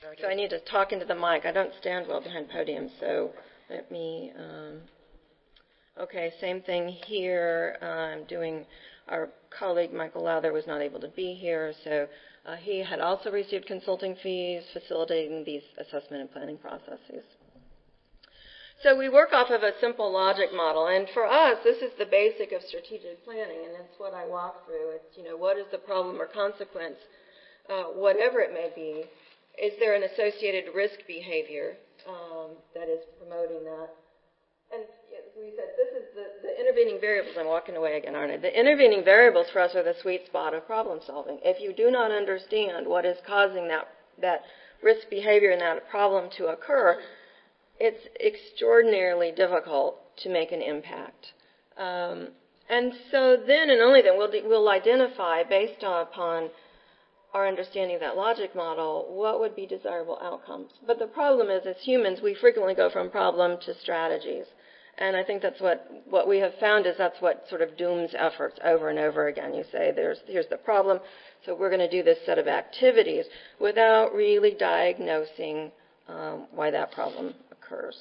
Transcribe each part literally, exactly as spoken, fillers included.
So I need to talk into the mic. I don't stand well behind podiums, so let me, um, okay, same thing here. I'm doing, our colleague Michael Lowther was not able to be here, so uh, he had also received consulting fees facilitating these assessment and planning processes. So we work off of a simple logic model, and for us, this is the basic of strategic planning, and it's what I walk through. It's, you know, what is the problem or consequence, uh, whatever it may be. Is there an associated risk behavior um, that is promoting that? And as we said, this is the, the intervening variables. I'm walking away again, aren't I? The intervening variables for us are the sweet spot of problem solving. If you do not understand what is causing that, that risk behavior and that problem to occur, it's extraordinarily difficult to make an impact. Um, and so then and only then we'll, we'll identify, based upon our understanding of that logic model, what would be desirable outcomes. But the problem is, as humans, we frequently go from problem to strategies. And I think that's what, what we have found is that's what sort of dooms efforts over and over again. You say, there's, here's the problem, so we're going to do this set of activities without really diagnosing um, why that problem occurs.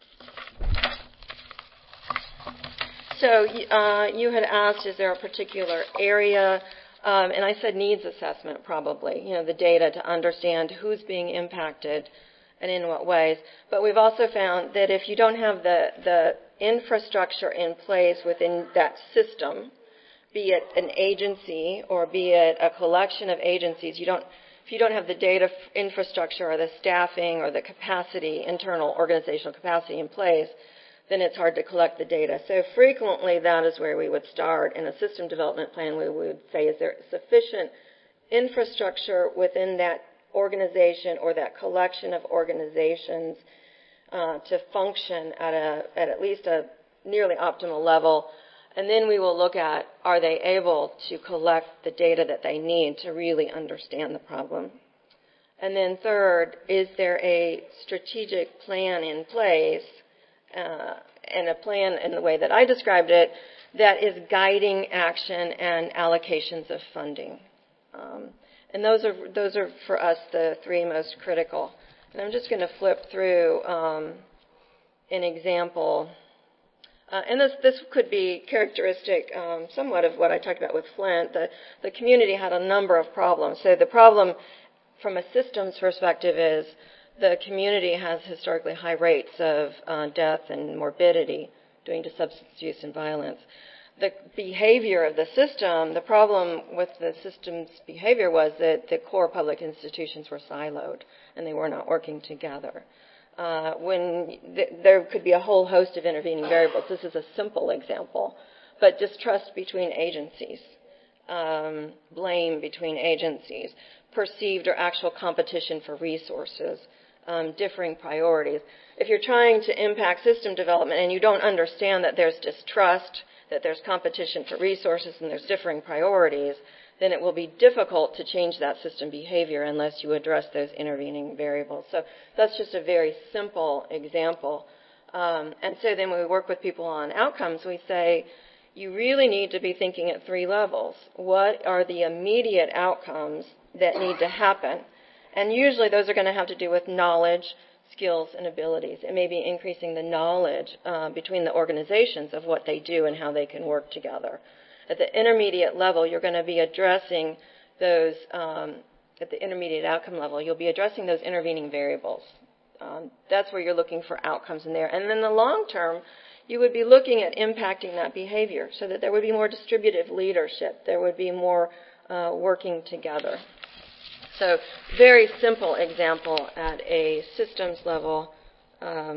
So uh, you had asked, is there a particular area? Um, and I said needs assessment, probably, you know, the data to understand who's being impacted and in what ways. But we've also found that if you don't have the, the infrastructure in place within that system, be it an agency or be it a collection of agencies, you don't, if you don't have the data infrastructure or the staffing or the capacity, internal organizational capacity in place, then it's hard to collect the data. So frequently that is where we would start. In a system development plan, we would say, is there sufficient infrastructure within that organization or that collection of organizations uh, to function at, a, at at least a nearly optimal level? And then we will look at, are they able to collect the data that they need to really understand the problem? And then third, is there a strategic plan in place Uh, and a plan in the way that I described it that is guiding action and allocations of funding. Um, and those are those are for us the three most critical. And I'm just going to flip through um, an example. Uh, and this this could be characteristic um, somewhat of what I talked about with Flint. The, the community had a number of problems. So the problem from a systems perspective is the community has historically high rates of uh, death and morbidity due to substance use and violence. The behavior of the system, the problem with the system's behavior was that the core public institutions were siloed and they were not working together. Uh, when th- there could be a whole host of intervening variables. This is a simple example, but distrust between agencies, um, blame between agencies, perceived or actual competition for resources, Um, differing priorities. If you're trying to impact system development and you don't understand that there's distrust, that there's competition for resources, and there's differing priorities, then it will be difficult to change that system behavior unless you address those intervening variables. So that's just a very simple example. Um, and so then when we work with people on outcomes, we say, you really need to be thinking at three levels. What are the immediate outcomes that need to happen? And usually those are going to have to do with knowledge, skills, and abilities. It may be increasing the knowledge uh, between the organizations of what they do and how they can work together. At the intermediate level, you're going to be addressing those, um, at the intermediate outcome level, you'll be addressing those intervening variables. Um, that's where you're looking for outcomes in there. And then the long term, you would be looking at impacting that behavior so that there would be more distributive leadership. There would be more uh, working together. So very simple example at a systems level. Um,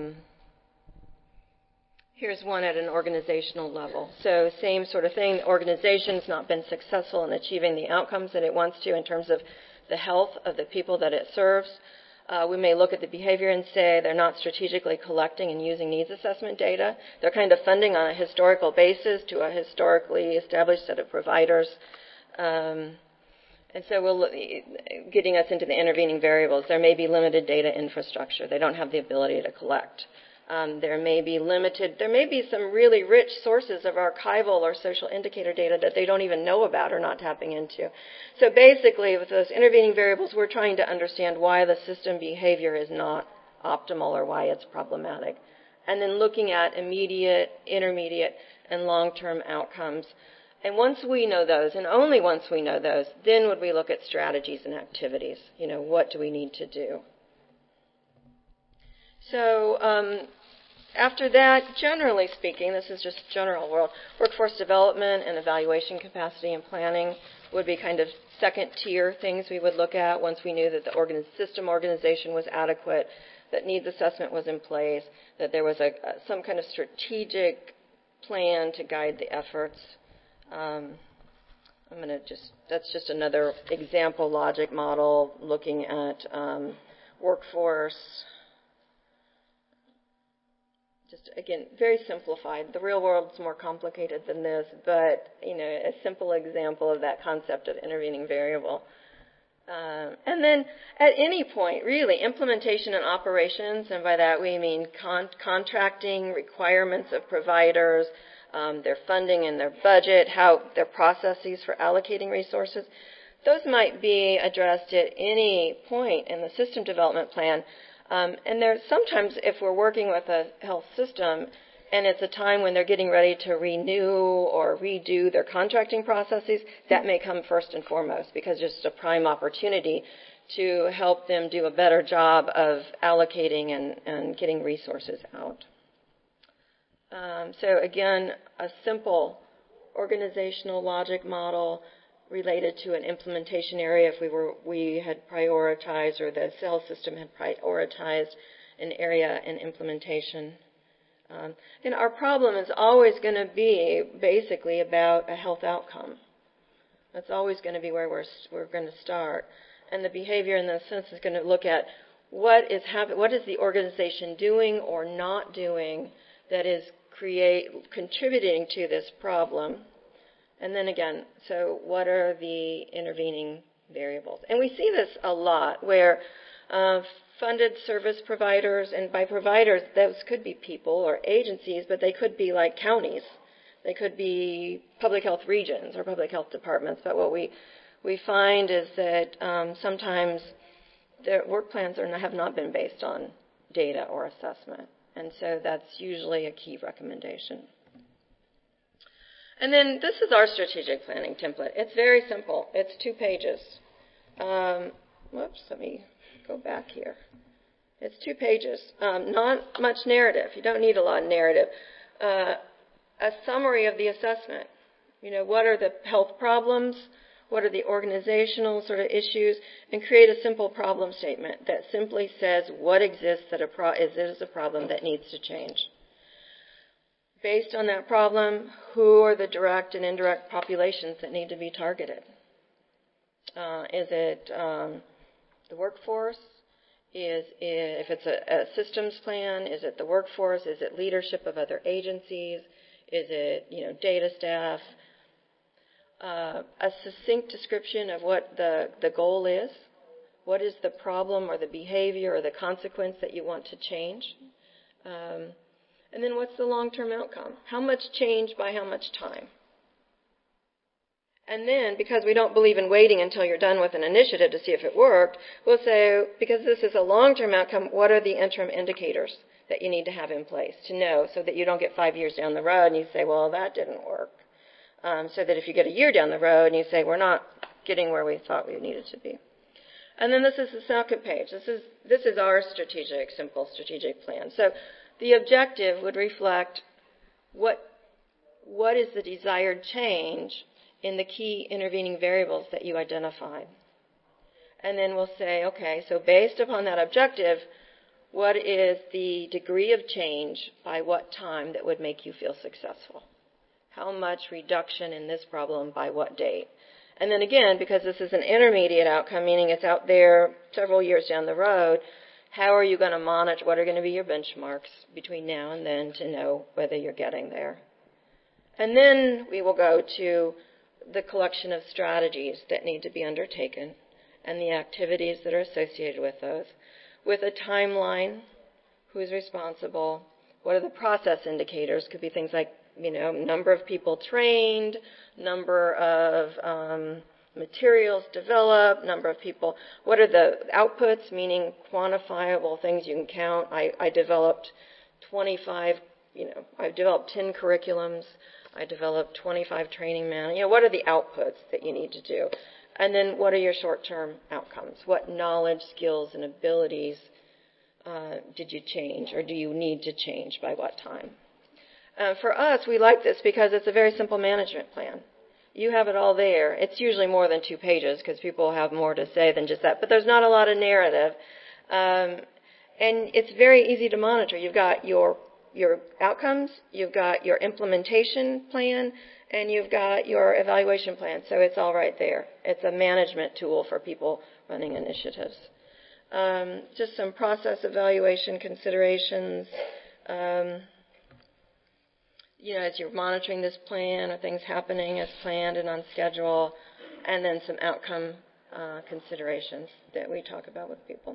here's one at an organizational level. So same sort of thing. The organization's not been successful in achieving the outcomes that it wants to in terms of the health of the people that it serves. Uh, we may look at the behavior and say they're not strategically collecting and using needs assessment data. They're kind of funding on a historical basis to a historically established set of providers. Um, And so we'll, getting us into the intervening variables, there may be limited data infrastructure. They don't have the ability to collect. Um, there may be limited, there may be some really rich sources of archival or social indicator data that they don't even know about or not tapping into. So basically, with those intervening variables, we're trying to understand why the system behavior is not optimal or why it's problematic. And then looking at immediate, intermediate, and long-term outcomes. And once we know those, and only once we know those, then would we look at strategies and activities. You know, what do we need to do? So um, after that, generally speaking, this is just general world, workforce development and evaluation capacity and planning would be kind of second-tier things we would look at once we knew that the organ- system organization was adequate, that needs assessment was in place, that there was a, a, some kind of strategic plan to guide the efforts. Um, I'm going to just, that's just another example logic model looking at um, workforce. Just, again, very simplified. The real world's more complicated than this, but, you know, a simple example of that concept of intervening variable. Um, and then at any point, really, implementation and operations, and by that we mean con- contracting, requirements of providers, um, their funding and their budget, how their processes for allocating resources, those might be addressed at any point in the system development plan. Um, and there's sometimes, if we're working with a health system and it's a time when they're getting ready to renew or redo their contracting processes, that may come first and foremost because it's just a prime opportunity to help them do a better job of allocating and, and getting resources out. Um, so again, a simple organizational logic model related to an implementation area if we were we had prioritized or the cell system had prioritized an area in implementation. Um, and our problem is always going to be basically about a health outcome. That's always going to be where we're we're going to start. And the behavior in this sense is going to look at what is happen- what is the organization doing or not doing that is create contributing to this problem. And then again, so what are the intervening variables? And we see this a lot where uh, funded service providers, and by providers, those could be people or agencies, but they could be like counties. They could be public health regions or public health departments. But what we, we find is that um, sometimes their work plans are not, have not been based on data or assessment. And so that's usually a key recommendation. And then this is our strategic planning template. It's very simple. It's two pages. Um, whoops, let me go back here. It's two pages. Um, not much narrative. You don't need a lot of narrative. Uh, a summary of the assessment. You know, what are the health problems? What are the organizational sort of issues? And create a simple problem statement that simply says what exists that a pro- is, is a problem that needs to change. Based on that problem, who are the direct and indirect populations that need to be targeted? Uh, is it um, the workforce? Is it, if it's a, a systems plan, is it the workforce? Is it leadership of other agencies? Is it, you know, data staff? Uh, a succinct description of what the, the goal is. What is the problem or the behavior or the consequence that you want to change? Um, And then what's the long-term outcome? How much change by how much time? And then, because we don't believe in waiting until you're done with an initiative to see if it worked, we'll say, because this is a long-term outcome, what are the interim indicators that you need to have in place to know so that you don't get five years down the road and you say, well, that didn't work. Um, so that if you get a year down the road and you say, we're not getting where we thought we needed to be. And then this is the second page. This is, this is our strategic, simple strategic plan. So the objective would reflect what, what is the desired change in the key intervening variables that you identified. And then we'll say, okay, so based upon that objective, what is the degree of change by what time that would make you feel successful? How much reduction in this problem by what date? And then again, because this is an intermediate outcome, meaning it's out there several years down the road, how are you going to monitor, what are going to be your benchmarks between now and then to know whether you're getting there? And then we will go to the collection of strategies that need to be undertaken and the activities that are associated with those, with a timeline, who's responsible, What are the process indicators? Could be things like, you know, number of people trained, number of um, materials developed, number of people. What are the outputs, meaning quantifiable things you can count? I, I developed twenty-five, you know, I've developed ten curriculums. I developed twenty-five training manuals. You know, what are the outputs that you need to do? And then what are your short-term outcomes? What knowledge, skills, and abilities uh, did you change, or do you need to change by what time? Uh, for us, we like this because it's a very simple management plan. You have it all there. It's usually more than two pages because people have more to say than just that. But there's not a lot of narrative. Um, and it's very easy to monitor. You've got your your outcomes, you've got your implementation plan, and you've got your evaluation plan. So it's all right there. It's a management tool for people running initiatives. Um, just some process evaluation considerations. Um, you know, as you're monitoring this plan, are things happening as planned and on schedule? And then some outcome uh, considerations that we talk about with people.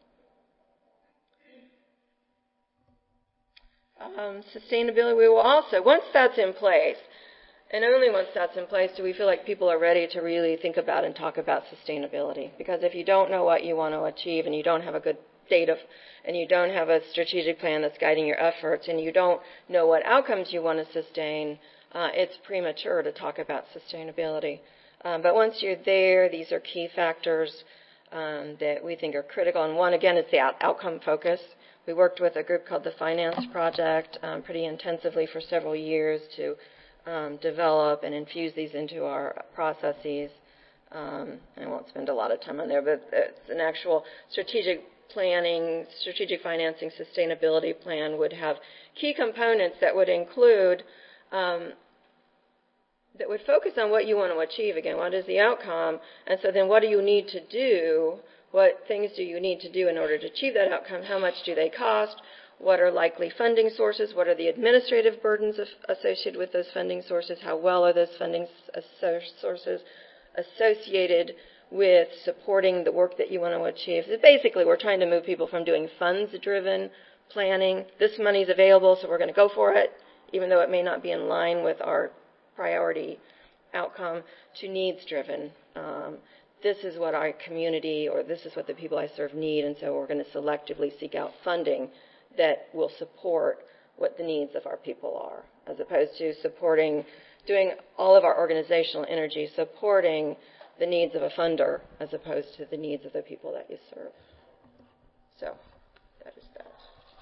Um, sustainability, we will also, once that's in place, and only once that's in place do we feel like people are ready to really think about and talk about sustainability. Because if you don't know what you want to achieve and you don't have a good data and you don't have a strategic plan that's guiding your efforts and you don't know what outcomes you want to sustain, uh, it's premature to talk about sustainability. Um, but once you're there, these are key factors um, that we think are critical. And one, again, is the out- outcome focus. We worked with a group called the Finance Project um, pretty intensively for several years to um, develop and infuse these into our processes. Um, I won't spend a lot of time on there, but it's an actual strategic planning, strategic financing sustainability plan would have key components that would include, um, that would focus on what you want to achieve. Again, what is the outcome? And so then what do you need to do? What things do you need to do in order to achieve that outcome? How much do they cost? What are likely funding sources? What are the administrative burdens of, associated with those funding sources? How well are those funding sources associated with supporting the work that you want to achieve? So basically, we're trying to move people from doing funds-driven planning. This money's available, so we're going to go for it, even though it may not be in line with our priority outcome, to needs-driven. Um, this is what our community or this is what the people I serve need, and so we're going to selectively seek out funding that will support what the needs of our people are, as opposed to supporting, doing all of our organizational energy supporting the needs of a funder as opposed to the needs of the people that you serve. So that is that.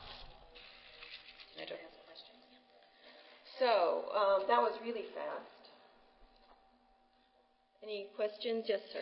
I don't have questions. So um, that was really fast. Any questions? Yes, sir.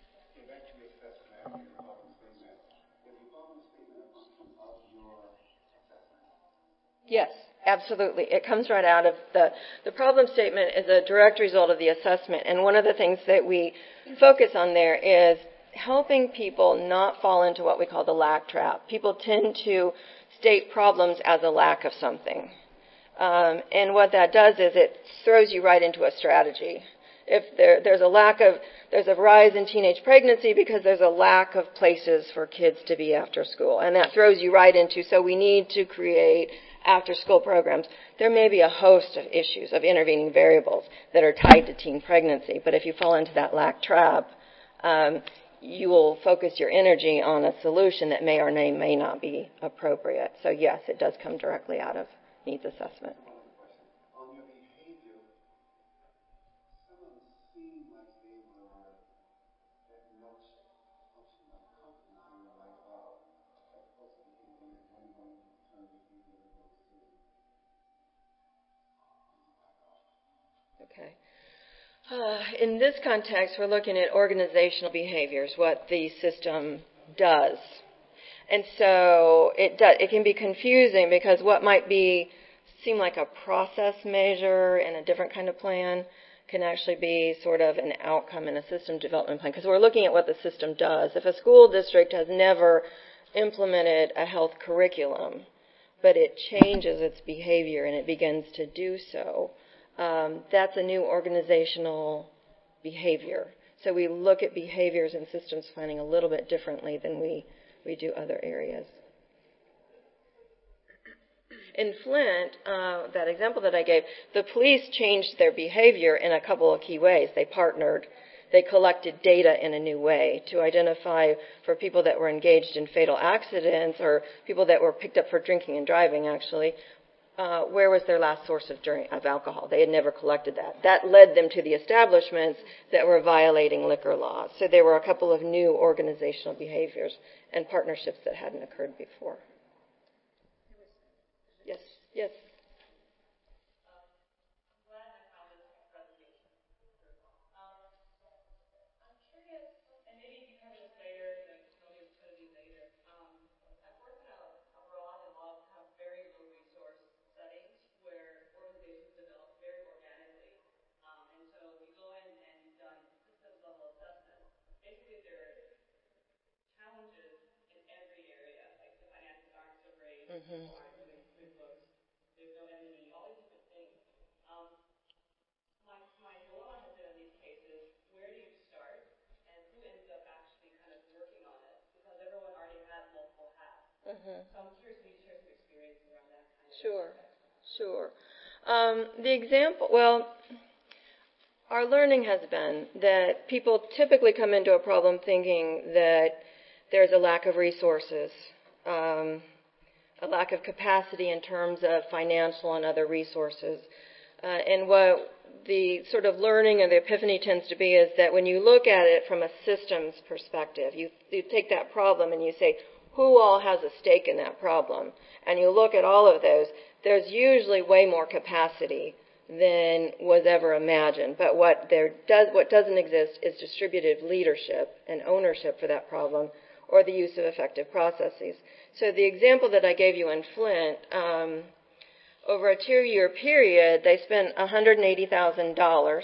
Yes, absolutely. It comes right out of the, the problem statement is a direct result of the assessment. And one of the things that we focus on there is helping people not fall into what we call the lack trap. People tend to state problems as a lack of something. Um, and what that does is it throws you right into a strategy. If there, there's a lack of, there's a rise in teenage pregnancy because there's a lack of places for kids to be after school. And that throws you right into, so we need to create after-school programs. There may be a host of issues, of intervening variables that are tied to teen pregnancy. But if you fall into that lack trap, um, you will focus your energy on a solution that may or may, may not be appropriate. So yes, it does come directly out of needs assessment. Okay. Uh, in this context, we're looking at organizational behaviors, what the system does. And so it does, it can be confusing because what might be seem like a process measure in a different kind of plan can actually be sort of an outcome in a system development plan, because we're looking at what the system does. If a school district has never implemented a health curriculum, but it changes its behavior and it begins to do so, um, that's a new organizational behavior. So we look at behaviors and systems planning a little bit differently than we, we do other areas. In Flint, uh, that example that I gave, the police changed their behavior in a couple of key ways. They partnered. They collected data in a new way to identify for people that were engaged in fatal accidents or people that were picked up for drinking and driving, actually, uh, where was their last source of, drink, of alcohol. They had never collected that. That led them to the establishments that were violating liquor laws. So there were a couple of new organizational behaviors and partnerships that hadn't occurred before. Yes, yes. Mm-hmm. Mm-hmm. Sure, sure. Um, the example, well, our learning has been that people typically come into a problem thinking that there's a lack of resources, um, a lack of capacity in terms of financial and other resources. Uh, and what the sort of learning and the epiphany tends to be is that when you look at it from a systems perspective, you, you take that problem and you say, who all has a stake in that problem? And you look at all of those, there's usually way more capacity than was ever imagined. But what there does, what doesn't exist is distributed leadership and ownership for that problem or the use of effective processes. So the example that I gave you in Flint, um, over a two-year period, they spent one hundred eighty thousand dollars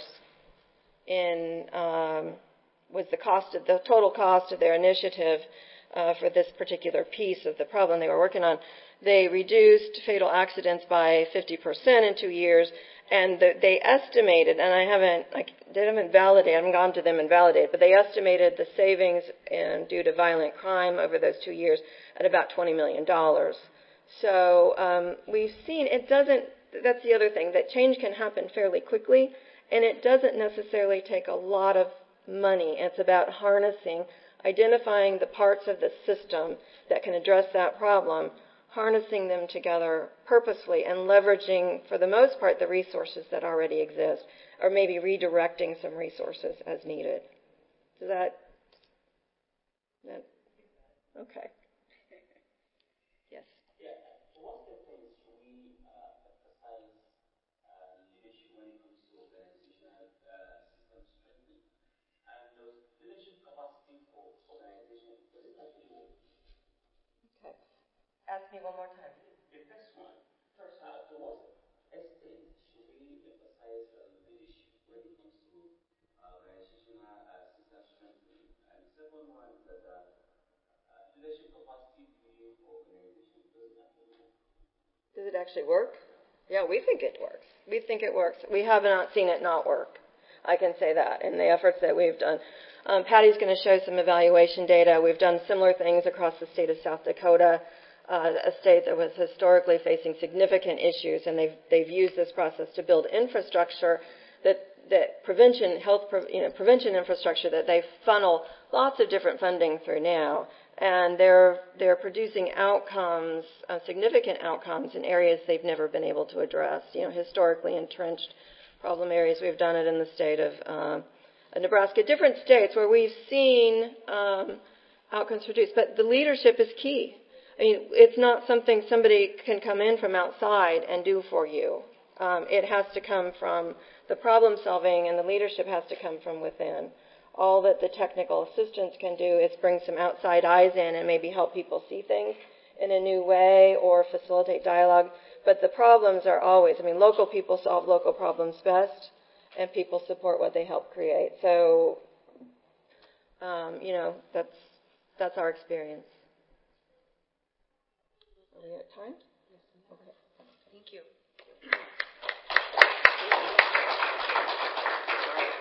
in, um, was the cost of, the total cost of their initiative uh, for this particular piece of the problem they were working on. They reduced fatal accidents by fifty percent in two years, and the, they estimated, and I haven't, I, they haven't validated, I haven't gone to them and validated, but they estimated the savings in, due to violent crime over those two years at about twenty million dollars. So um, we've seen, it doesn't, that's the other thing, that change can happen fairly quickly, and it doesn't necessarily take a lot of money. It's about harnessing, identifying the parts of the system that can address that problem, harnessing them together purposefully, and leveraging, for the most part, the resources that already exist, or maybe redirecting some resources as needed. Does that, that okay. Yes. Yeah. What's the things we uh, emphasize uh, leadership when it comes to organizational uh, system strengthening? And the leadership capacity for organization, does it actually work? Okay. Ask me one more time. The first one, first, uh, to what extent should we emphasize uh, leadership when it comes to uh, organizational uh, system strengthening? And the second one is that uh, uh, leadership capacity building for organization, does it actually work? Does it actually work? Yeah, we think it works. We think it works. We have not seen it not work. I can say that in the efforts that we've done. Um, Patty's going to show some evaluation data. We've done similar things across the state of South Dakota, uh, a state that was historically facing significant issues, and they've they've used this process to build infrastructure that that prevention health you know prevention infrastructure that they funnel lots of different funding through now. And they're they're producing outcomes, uh, significant outcomes in areas they've never been able to address. You know, historically entrenched problem areas. We've done it in the state of uh, Nebraska, different states where we've seen um, outcomes produced. But the leadership is key. I mean, it's not something somebody can come in from outside and do for you. Um, it has to come from the problem solving, and the leadership has to come from within. All that the technical assistance can do is bring some outside eyes in and maybe help people see things in a new way or facilitate dialogue. But the problems are always, I mean, local people solve local problems best, and people support what they help create. So, um, you know, that's that's our experience. Are we at time? Okay. Thank you.